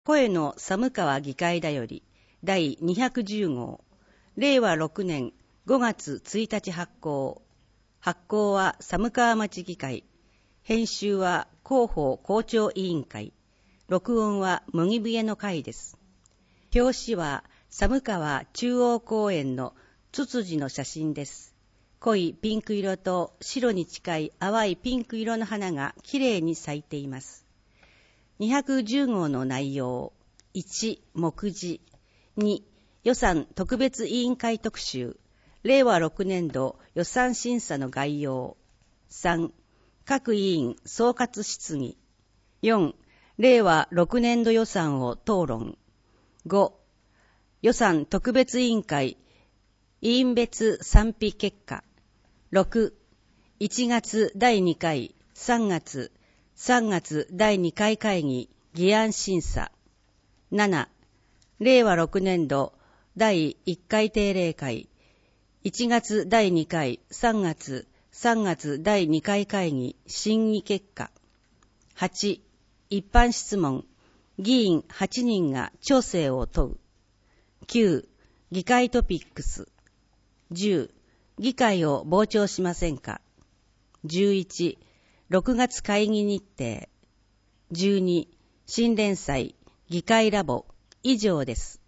声の寒川議会だより第210号令和6年5月1日発行。発行は寒川町議会。編集は広報校長委員会。録音は麦笛の会です。表紙は寒川中央公園のツツジの写真です。濃いピンク色と白に近い淡いピンク色の花がきれいに咲いています。210号の内容。1、目次。2、予算特別委員会特集。令和6年度予算審査の概要。3、各委員総括質疑。4、令和6年度予算を討論。5、予算特別委員会委員別賛否結果。6、1月第2回、3月第2回会議議案審査。7、令和6年度第1回定例会、1月第2回、3月第2回会議審議結果。8、一般質問、議員8人が調整を問う。9、議会トピックス。10、議会を傍聴しませんか。11、6月会議日程。12、新連載、議会ラボ。以上です。